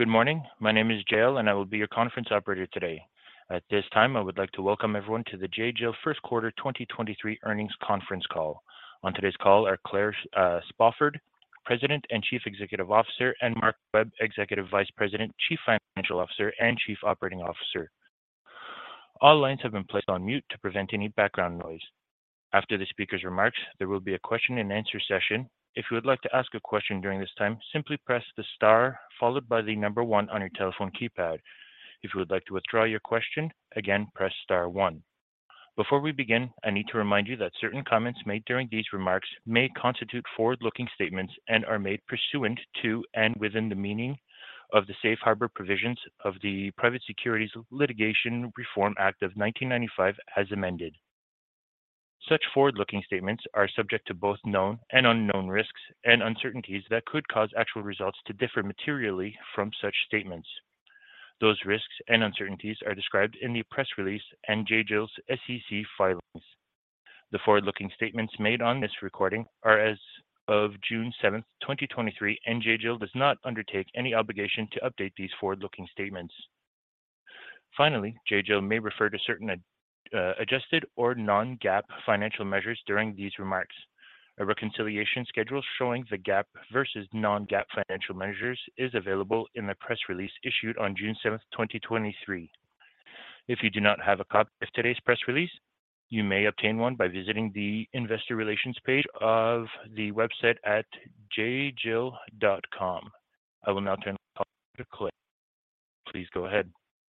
Good morning. My name is Jael, and I will be your conference operator today. At this time, I would like to welcome everyone to the J.Jill First Quarter 2023 Earnings Conference Call. On today's call are Claire Spofford, President and Chief Executive Officer, and Mark Webb, Executive Vice President, Chief Financial Officer, and Chief Operating Officer. All lines have been placed on mute to prevent any background noise. After the speaker's remarks, there will be a question and answer session. If you would like to ask a question during this time, simply press the star followed by the number 1 on your telephone keypad. If you would like to withdraw your question, again, press star 1. Before we begin, I need to remind you that certain comments made during these remarks may constitute forward-looking statements and are made pursuant to and within the meaning of the Safe Harbor provisions of the Private Securities Litigation Reform Act of 1995 as amended. Such forward-looking statements are subject to both known and unknown risks and uncertainties that could cause actual results to differ materially from such statements. Those risks and uncertainties are described in the press release and J.Jill's SEC filings. The forward-looking statements made on this recording are as of June 7th, 2023, and J.Jill does not undertake any obligation to update these forward-looking statements. Finally, J.Jill may refer to certain adjusted or non-GAAP financial measures during these remarks. A reconciliation schedule showing the GAAP versus non-GAAP financial measures is available in the press release issued on June 7th, 2023. If you do not have a copy of today's press release, you may obtain one by visiting the Investor Relations page of the website at jjill.com. I will now turn the call to Claire. Please go ahead.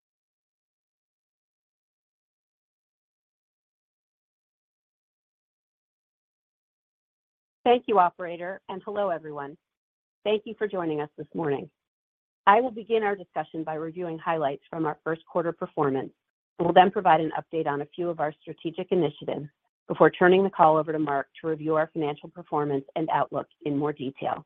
Thank you, operator, and hello, everyone. Thank you for joining us this morning. I will begin our discussion by reviewing highlights from our first quarter performance and will then provide an update on a few of our strategic initiatives before turning the call over to Mark to review our financial performance and outlook in more detail.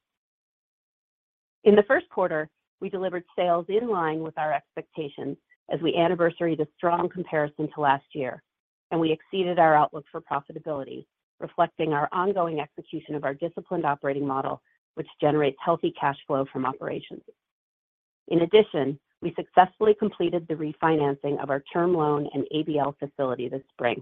In the first quarter, we delivered sales in line with our expectations as we anniversaried a strong comparison to last year, and we exceeded our outlook for profitability, reflecting our ongoing execution of our disciplined operating model, which generates healthy cash flow from operations. In addition, we successfully completed the refinancing of our term loan and ABL facility this spring.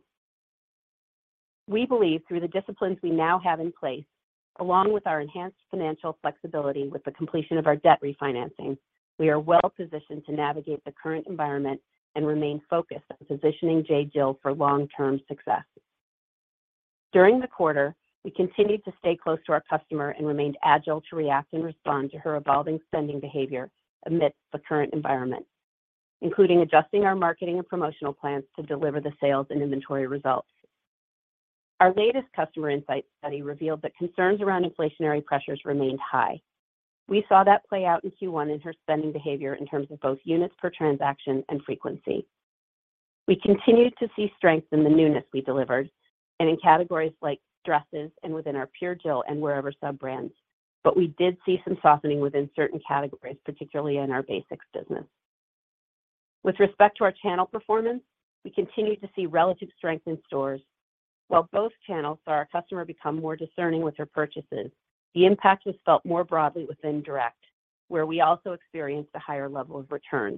We believe through the disciplines we now have in place, along with our enhanced financial flexibility with the completion of our debt refinancing, we are well positioned to navigate the current environment and remain focused on positioning J.Jill for long-term success. During the quarter, we continued to stay close to our customer and remained agile to react and respond to her evolving spending behavior amidst the current environment, including adjusting our marketing and promotional plans to deliver the sales and inventory results. Our latest customer insight study revealed that concerns around inflationary pressures remained high. We saw that play out in Q1 in her spending behavior in terms of both units per transaction and frequency. We continued to see strength in the newness we delivered, and in categories like dresses and within our Pure Jill and Wearever sub-brands, but we did see some softening within certain categories, particularly in our basics business. With respect to our channel performance, we continued to see relative strength in stores. While both channels saw our customer become more discerning with her purchases, the impact was felt more broadly within direct, where we also experienced a higher level of returns.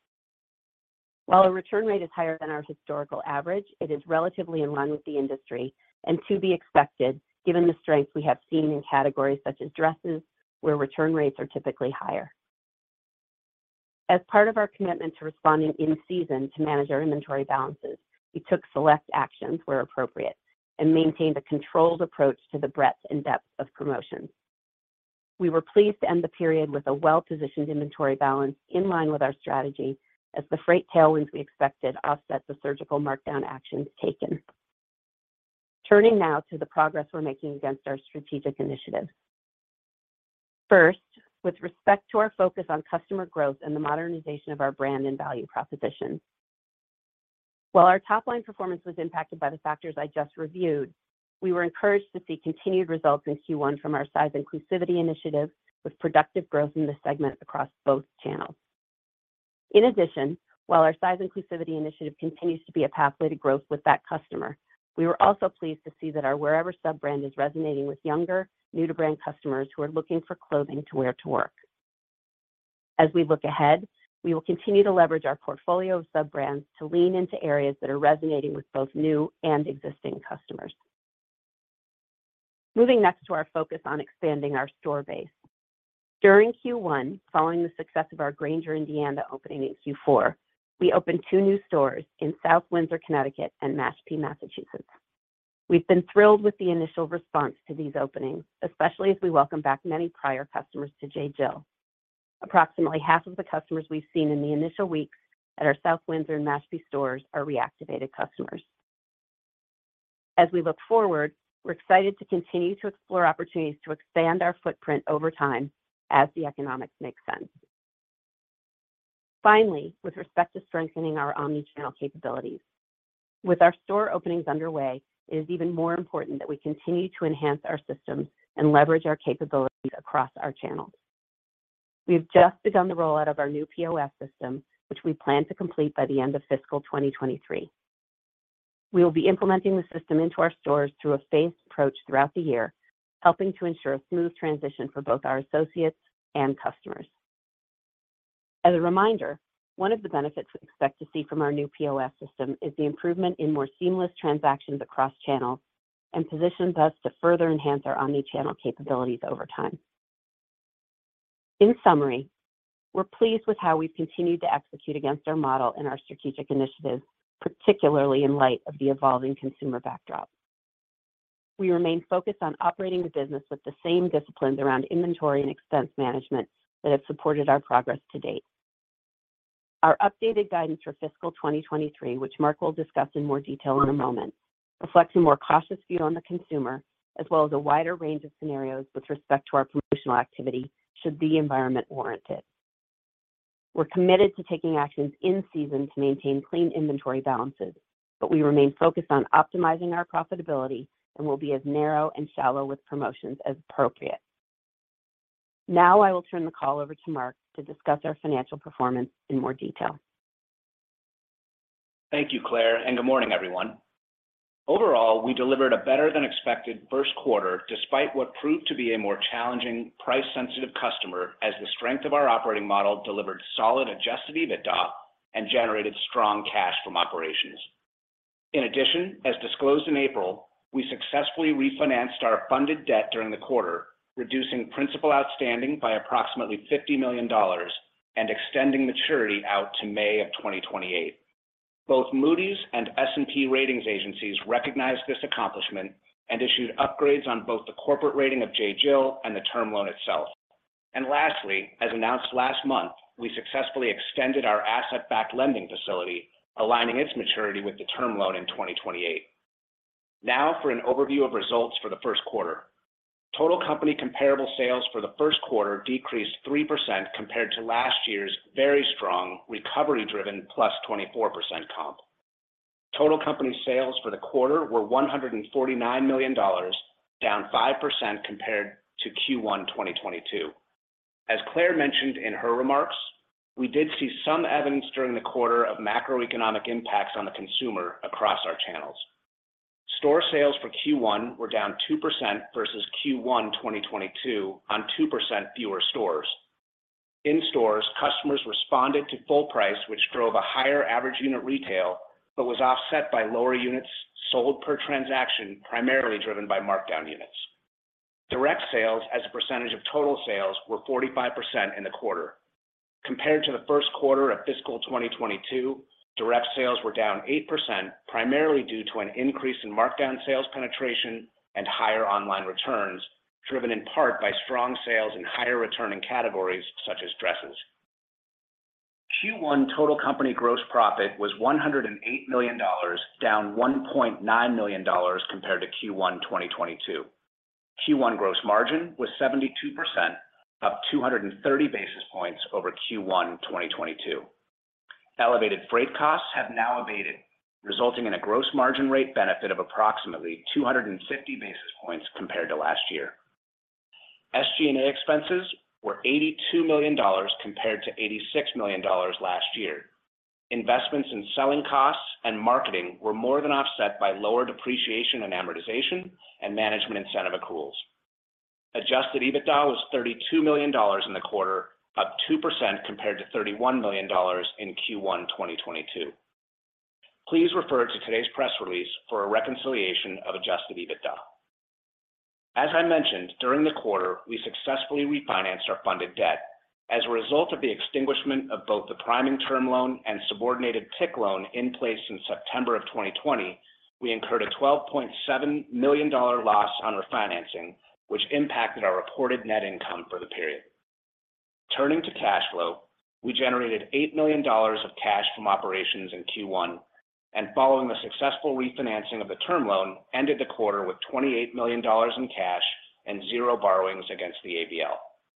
While our return rate is higher than our historical average, it is relatively in line with the industry and to be expected given the strength we have seen in categories such as dresses, where return rates are typically higher. As part of our commitment to responding in season to manage our inventory balances, we took select actions where appropriate and maintained a controlled approach to the breadth and depth of promotions. We were pleased to end the period with a well-positioned inventory balance in line with our strategy as the freight tailwinds we expected offset the surgical markdown actions taken. Turning now to the progress we're making against our strategic initiatives. First, with respect to our focus on customer growth and the modernization of our brand and value proposition. While our top-line performance was impacted by the factors I just reviewed, we were encouraged to see continued results in Q1 from our size inclusivity initiative, with productive growth in this segment across both channels. In addition, while our size inclusivity initiative continues to be a pathway to growth with that customer, we were also pleased to see that our Wearever sub-brand is resonating with younger, new-to-brand customers who are looking for clothing to wear to work. As we look ahead, we will continue to leverage our portfolio of sub-brands to lean into areas that are resonating with both new and existing customers. Moving next to our focus on expanding our store base. During Q1, following the success of our Granger, Indiana opening in Q4, we opened 2 new stores in South Windsor, Connecticut, and Mashpee, Massachusetts. We've been thrilled with the initial response to these openings, especially as we welcome back many prior customers to J.Jill. Approximately half of the customers we've seen in the initial weeks at our South Windsor and Mashpee stores are reactivated customers. As we look forward, we're excited to continue to explore opportunities to expand our footprint over time as the economics make sense. Finally, with respect to strengthening our omnichannel capabilities, with our store openings underway, it is even more important that we continue to enhance our systems and leverage our capabilities across our channels. We've just begun the rollout of our new POS system, which we plan to complete by the end of fiscal 2023. We will be implementing the system into our stores through a phased approach throughout the year, helping to ensure a smooth transition for both our associates and customers. As a reminder, one of the benefits we expect to see from our new POS system is the improvement in more seamless transactions across channels and positions us to further enhance our omnichannel capabilities over time. In summary, we're pleased with how we've continued to execute against our model and our strategic initiatives, particularly in light of the evolving consumer backdrop. We remain focused on operating the business with the same disciplines around inventory and expense management that have supported our progress to date. Our updated guidance for fiscal 2023, which Mark will discuss in more detail in a moment, reflects a more cautious view on the consumer, as well as a wider range of scenarios with respect to our promotional activity should the environment warrant it. We're committed to taking actions in season to maintain clean inventory balances, but we remain focused on optimizing our profitability and will be as narrow and shallow with promotions as appropriate. Now I will turn the call over to Mark to discuss our financial performance in more detail. Thank you, Claire, and good morning, everyone. Overall, we delivered a better-than-expected first quarter despite what proved to be a more challenging, price-sensitive customer as the strength of our operating model delivered solid adjusted EBITDA and generated strong cash from operations. In addition, as disclosed in April, we successfully refinanced our funded debt during the quarter, reducing principal outstanding by approximately $50 million and extending maturity out to May of 2028. Both Moody's and S&P ratings agencies recognized this accomplishment and issued upgrades on both the corporate rating of J.Jill and the term loan itself. And lastly, as announced last month, we successfully extended our asset-backed lending facility, aligning its maturity with the term loan in 2028. Now for an overview of results for the first quarter. Total company comparable sales for the first quarter decreased 3% compared to last year's very strong, recovery-driven plus 24% comp. Total company sales for the quarter were $149 million, down 5% compared to Q1 2022. As Claire mentioned in her remarks, we did see some evidence during the quarter of macroeconomic impacts on the consumer across our channels. Store sales for Q1 were down 2% versus Q1 2022 on 2% fewer stores. In stores, customers responded to full price, which drove a higher average unit retail, but was offset by lower units sold per transaction, primarily driven by markdown units. Direct sales as a percentage of total sales were 45% in the quarter. Compared to the first quarter of fiscal 2022, direct sales were down 8%, primarily due to an increase in markdown sales penetration and higher online returns, driven in part by strong sales in higher returning categories such as dresses. Q1 total company gross profit was $108 million, down $1.9 million compared to Q1 2022. Q1 gross margin was 72%, up 230 basis points over Q1 2022. Elevated freight costs have now abated, resulting in a gross margin rate benefit of approximately 250 basis points compared to last year. SG&A expenses were $82 million compared to $86 million last year. Investments in selling costs and marketing were more than offset by lower depreciation and amortization and management incentive accruals. Adjusted EBITDA was $32 million in the quarter, up 2% compared to $31 million in Q1 2022. Please refer to today's press release for a reconciliation of adjusted EBITDA. As I mentioned, during the quarter, we successfully refinanced our funded debt. As a result of the extinguishment of both the priming term loan and subordinated PIK loan in place in September of 2020, we incurred a $12.7 million loss on refinancing, which impacted our reported net income for the period. Turning to cash flow, we generated $8 million of cash from operations in Q1, and following the successful refinancing of the term loan, ended the quarter with $28 million in cash and 0 borrowings against the ABL.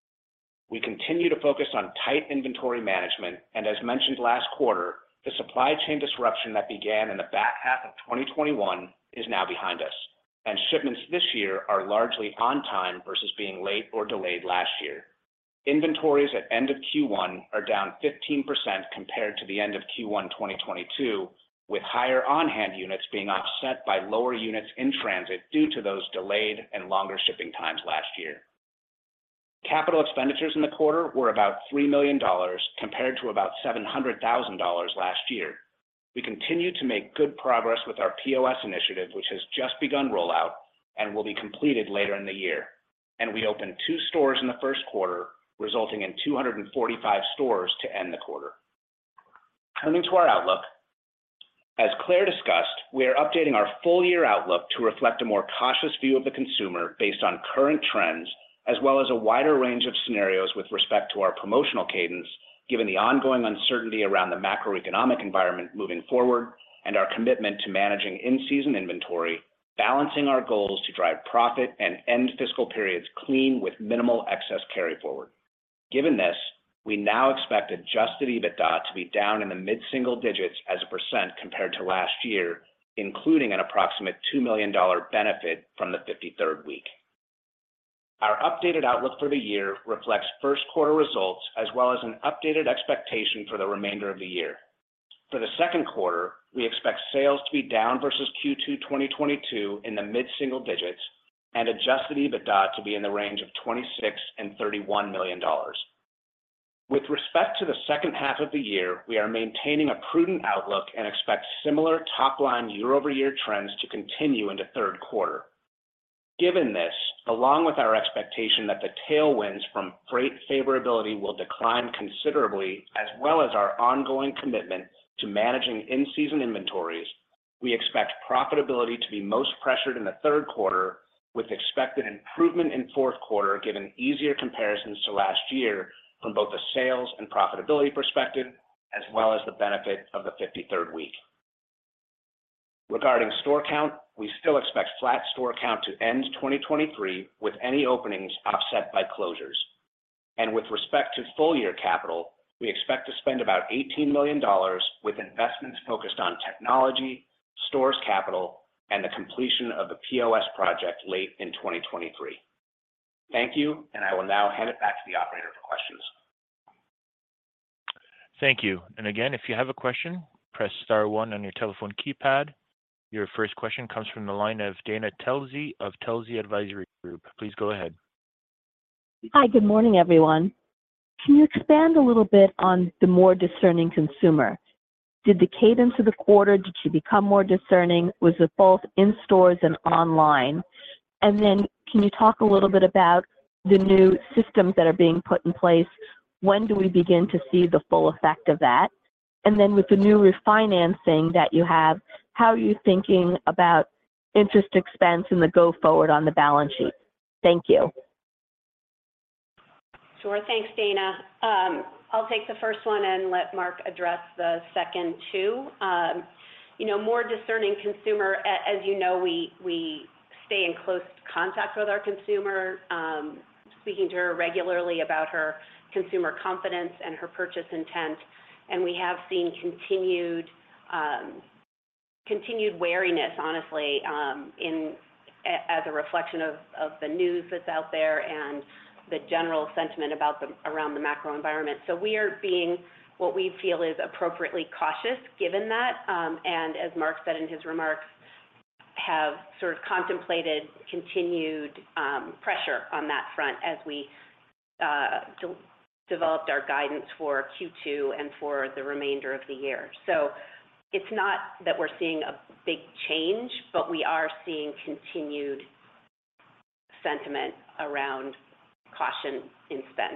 We continue to focus on tight inventory management, and as mentioned last quarter, the supply chain disruption that began in the back half of 2021 is now behind us, and shipments this year are largely on time versus being late or delayed last year. Inventories at end of Q1 are down 15% compared to the end of Q1 2022, with higher on-hand units being offset by lower units in transit due to those delayed and longer shipping times last year. Capital expenditures in the quarter were about $3 million compared to about $700,000 last year. We continue to make good progress with our POS initiative, which has just begun rollout and will be completed later in the year. We opened 2 stores in the first quarter, resulting in 245 stores to end the quarter. Turning to our outlook, as Claire discussed, we are updating our full year outlook to reflect a more cautious view of the consumer based on current trends, as well as a wider range of scenarios with respect to our promotional cadence, given the ongoing uncertainty around the macroeconomic environment moving forward and our commitment to managing in-season inventory, balancing our goals to drive profit and end fiscal periods clean with minimal excess carry forward. Given this, we now expect adjusted EBITDA to be down in the mid-single digits as a percent compared to last year, including an approximate $2 million benefit from the 53rd week. Our updated outlook for the year reflects first quarter results as well as an updated expectation for the remainder of the year. For the second quarter, we expect sales to be down versus Q2 2022 in the mid-single digits and adjusted EBITDA to be in the range of $26 and $31 million. With respect to the second half of the year, we are maintaining a prudent outlook and expect similar top-line year-over-year trends to continue into third quarter. Given this, along with our expectation that the tailwinds from freight favorability will decline considerably, as well as our ongoing commitment to managing in-season inventories, we expect profitability to be most pressured in the third quarter, with expected improvement in fourth quarter given easier comparisons to last year from both a sales and profitability perspective, as well as the benefit of the 53rd week. Regarding store count, we still expect flat store count to end 2023, with any openings offset by closures. With respect to full year capital, we expect to spend about $18 million, with investments focused on technology, stores capital, and the completion of the POS project late in 2023. Thank you, and I will now hand it back to the operator for questions. Thank you. And again, if you have a question, press star 1 on your telephone keypad. Your first question comes from the line of Dana Telsey of Telsey Advisory Group. Please go ahead. Hi, good morning, everyone. Can you expand a little bit on the more discerning consumer? Did the cadence of the quarter, did she become more discerning? Was it both in stores and online? And then can you talk a little bit about the new systems that are being put in place? When do we begin to see the full effect of that? And then with the new refinancing that you have, how are you thinking about interest expense and the go forward on the balance sheet? Thank you. Sure. Thanks, Dana. I'll take the first one and let Mark address the second two. More discerning consumer, as you know, we stay in close contact with our consumer, speaking to her regularly about her consumer confidence and her purchase intent. And we have seen continued wariness, honestly, as a reflection of the news that's out there and the general sentiment around the macro environment. So we are being what we feel is appropriately cautious given that, and as Mark said in his remarks, have sort of contemplated continued pressure on that front as we developed our guidance for Q2 and for the remainder of the year. So it's not that we're seeing a big change, but we are seeing continued sentiment around caution in spend.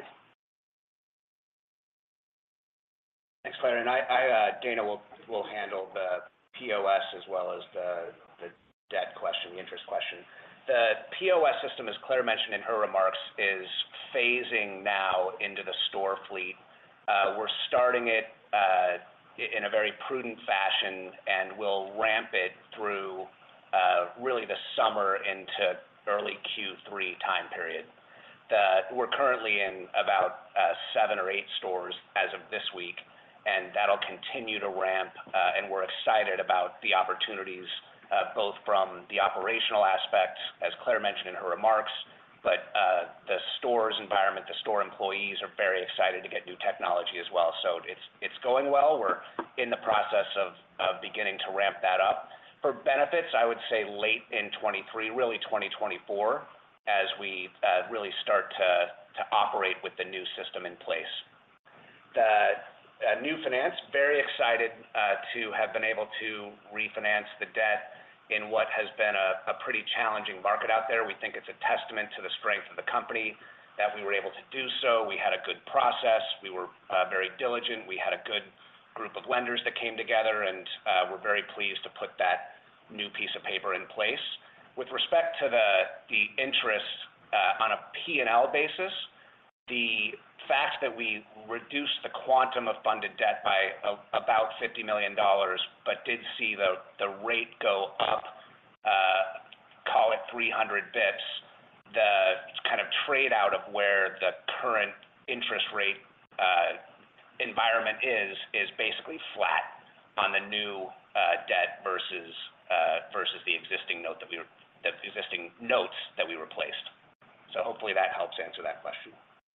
Thanks, Claire. And Dana will handle the POS as well as the debt question, the interest question. The POS system, as Claire mentioned in her remarks, is phasing now into the store fleet. We're starting it in a very prudent fashion, and we'll ramp it through really the summer into early Q3 time period. We're currently in about 7 or 8 stores as of this week, and that'll continue to ramp, and we're excited about the opportunities both from the operational aspect, as Claire mentioned in her remarks, but the store's environment, the store employees are very excited to get new technology as well. So it's going well. We're in the process of beginning to ramp that up. For benefits, I would say late in 23, really 2024, as we really start to operate with the new system in place. The new finance, very excited to have been able to refinance the debt in what has been a pretty challenging market out there. We think it's a testament to the strength of the company that we were able to do so. We had a good process. We were very diligent. We had a good group of lenders that came together, and we're very pleased to put that new piece of paper in place. With respect to the interest on a P&L basis, the fact that we reduced the quantum of funded debt by about $50 million, but did see the rate go up, call it 300 bips, the kind of trade out of where the current interest rate environment is basically flat on the new debt versus the existing notes that we replaced. So hopefully that helps answer that question.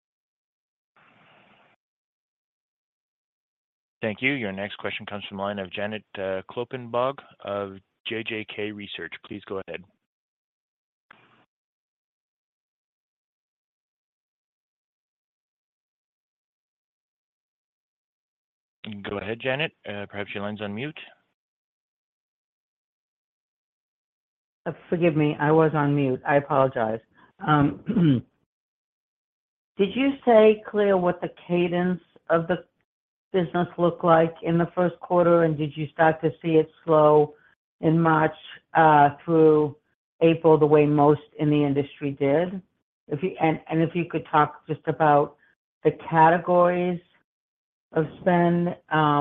Thank you. Your next question comes from the line of Janet Kloppenburg of JJK Research. Please go ahead. Go ahead, Janet. Perhaps your line's on mute. Forgive me, I was on mute. I apologize. Did you say, Claire, what the cadence of the business looked like in the first quarter, and did you start to see it slow in March through April the way most in the industry did? If you could talk just about the categories of spend,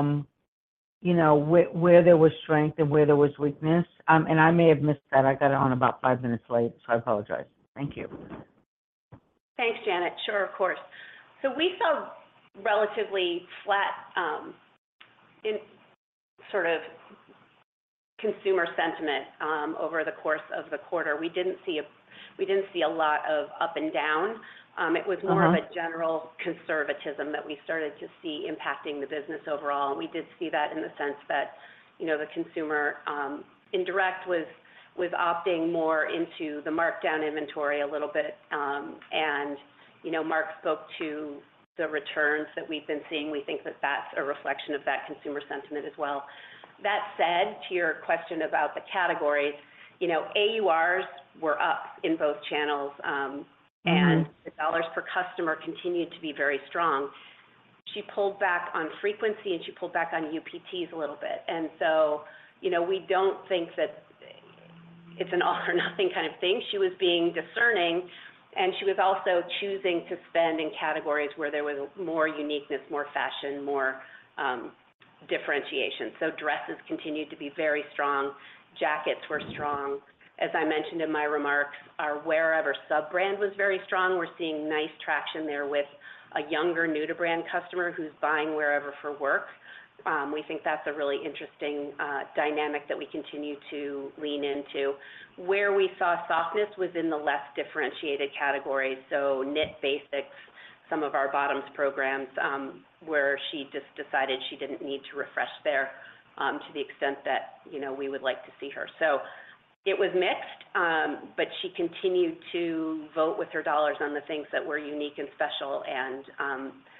where there was strength and where there was weakness. And I may have missed that. I got on about 5 minutes late, so I apologize. Thank you. Thanks, Janet. Sure, of course. So we saw relatively flat in sort of consumer sentiment over the course of the quarter. We didn't see a lot of up and down. It was more of a general conservatism that we started to see impacting the business overall. And we did see that in the sense that, the consumer in direct was opting more into the markdown inventory a little bit. And, Mark spoke to the returns that we've been seeing. We think that that's a reflection of that consumer sentiment as well. That said, to your question about the categories, AURs were up in both channels, and the dollars per customer continued to be very strong. She pulled back on frequency and she pulled back on UPTs a little bit. And so, we don't think that it's an all or nothing kind of thing. She was being discerning, and she was also choosing to spend in categories where there was more uniqueness, more fashion, more differentiation. So dresses continued to be very strong. Jackets were strong. As I mentioned in my remarks, our Wherever sub-brand was very strong. We're seeing nice traction there with a younger new-to-brand customer who's buying Wherever for work. We think that's a really interesting dynamic that we continue to lean into. Where we saw softness was in the less differentiated categories, so knit basics, some of our bottoms programs, where she just decided she didn't need to refresh there to the extent that, we would like to see her. So it was mixed, but she continued to vote with her dollars on the things that were unique and special, and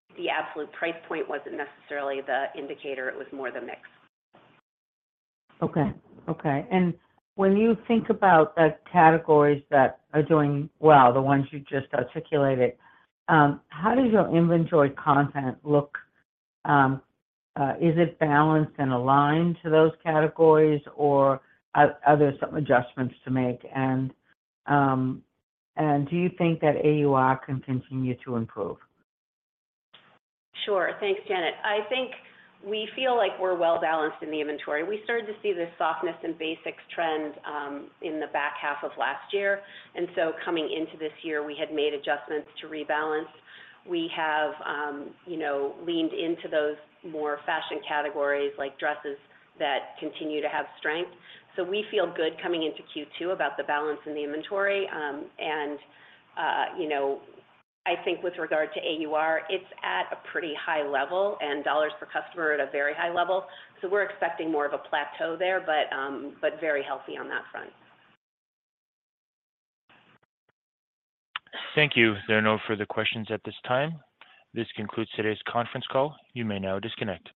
the absolute price point wasn't necessarily the indicator, it was more the mix. Okay. And when you think about the categories that are doing well, the ones you just articulated, how does your inventory content look? Is it balanced and aligned to those categories, or are there some adjustments to make? And do you think that AUR can continue to improve? Sure. Thanks, Janet. I think we feel like we're well balanced in the inventory. We started to see this softness in basics trend in the back half of last year. And so coming into this year, we had made adjustments to rebalance. We have, leaned into those more fashion categories like dresses that continue to have strength. So we feel good coming into Q2 about the balance in the inventory. I think with regard to AUR, it's at a pretty high level and dollars per customer at a very high level. So we're expecting more of a plateau there, but very healthy on that front. Thank you. There are no further questions at this time. This concludes today's conference call. You may now disconnect.